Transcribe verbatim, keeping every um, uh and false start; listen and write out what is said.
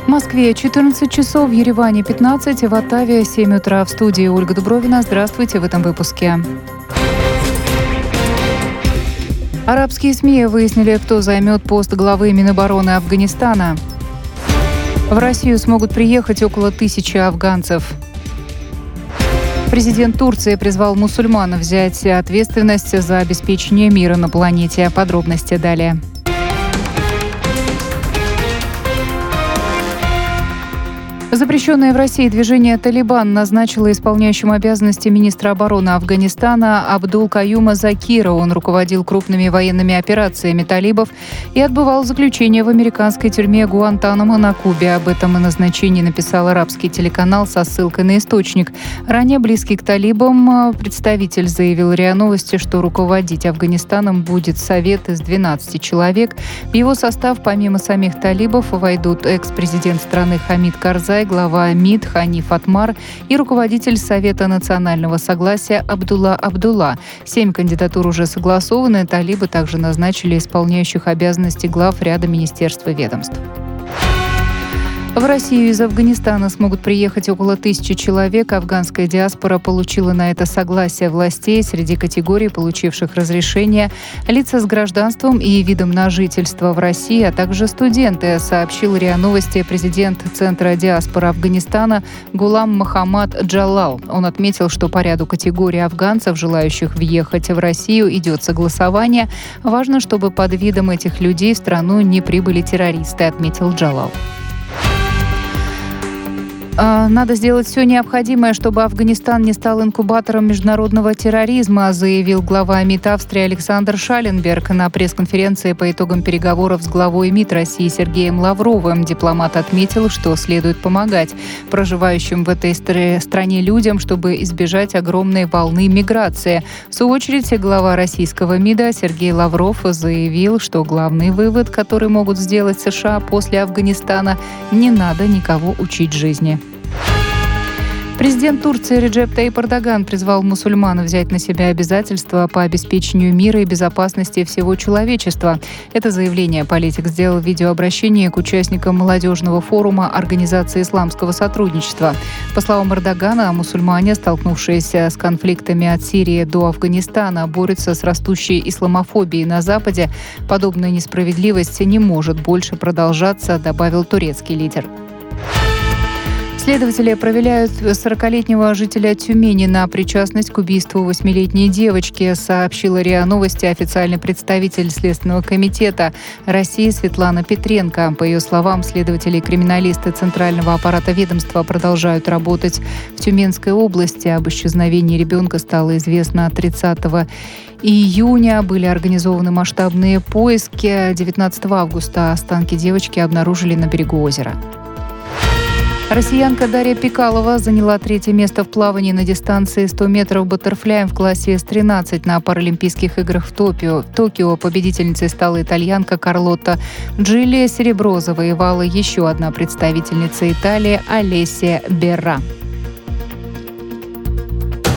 В Москве четырнадцать часов, в Ереване пятнадцать, в Оттаве семь утра. В студии Ольга Дубровина. Здравствуйте в этом выпуске. Арабские СМИ выяснили, кто займет пост главы Минобороны Афганистана. В Россию смогут приехать около тысячи афганцев. Президент Турции призвал мусульман взять ответственность за обеспечение мира на планете. Подробности далее. Запрещенное в России движение «Талибан» назначило исполняющим обязанности министра обороны Афганистана Абдул-Каюма Закира. Он руководил крупными военными операциями талибов и отбывал заключение в американской тюрьме Гуантанамо на Кубе. Об этом и назначении написал арабский телеканал со ссылкой на источник. Ранее близкий к талибам представитель заявил РИА Новости, что руководить Афганистаном будет совет из двенадцати человек. В его состав помимо самих талибов войдут экс-президент страны Хамид Карзай, глава МИД Ханиф Атмар и руководитель Совета национального согласия Абдулла Абдулла. Семь кандидатур уже согласованы. Талибы также назначили исполняющих обязанности глав ряда министерств и ведомств. В Россию из Афганистана смогут приехать около тысячи человек. Афганская диаспора получила на это согласие властей. Среди категорий, получивших разрешение, лица с гражданством и видом на жительство в России, а также студенты, сообщил РИА Новости президент Центра диаспоры Афганистана Гулам Мохаммад Джалал. Он отметил, что по ряду категорий афганцев, желающих въехать в Россию, идет согласование. Важно, чтобы под видом этих людей в страну не прибыли террористы, отметил Джалал. Надо сделать все необходимое, чтобы Афганистан не стал инкубатором международного терроризма, заявил глава МИД Австрии Александр Шалленберг на пресс-конференции по итогам переговоров с главой МИД России Сергеем Лавровым. Дипломат отметил, что следует помогать проживающим в этой стране людям, чтобы избежать огромной волны миграции. В свою очередь, глава российского МИДа Сергей Лавров заявил, что главный вывод, который могут сделать США после Афганистана, не надо никого учить жизни. Президент Турции Реджеп Тайип Эрдоган призвал мусульман взять на себя обязательства по обеспечению мира и безопасности всего человечества. Это заявление политик сделал в видеообращении к участникам молодежного форума Организации исламского сотрудничества. По словам Эрдогана, мусульмане, столкнувшиеся с конфликтами от Сирии до Афганистана, борются с растущей исламофобией на Западе. Подобная несправедливость не может больше продолжаться, добавил турецкий лидер. Следователи проверяют сорокалетнего жителя Тюмени на причастность к убийству восьмилетней девочки, сообщила РИА Новости официальный представитель Следственного комитета России Светлана Петренко. По ее словам, следователи и криминалисты Центрального аппарата ведомства продолжают работать в Тюменской области. Об исчезновении ребенка стало известно тридцатого июня. Были организованы масштабные поиски. девятнадцатого августа останки девочки обнаружили на берегу озера. Россиянка Дарья Пикалова заняла третье место в плавании на дистанции сто метров баттерфляем в классе эс тринадцать на Паралимпийских играх в Токио. В Токио победительницей стала итальянка Карлотта Джилли. Серебро завоевала еще одна представительница Италии Олеся Берра.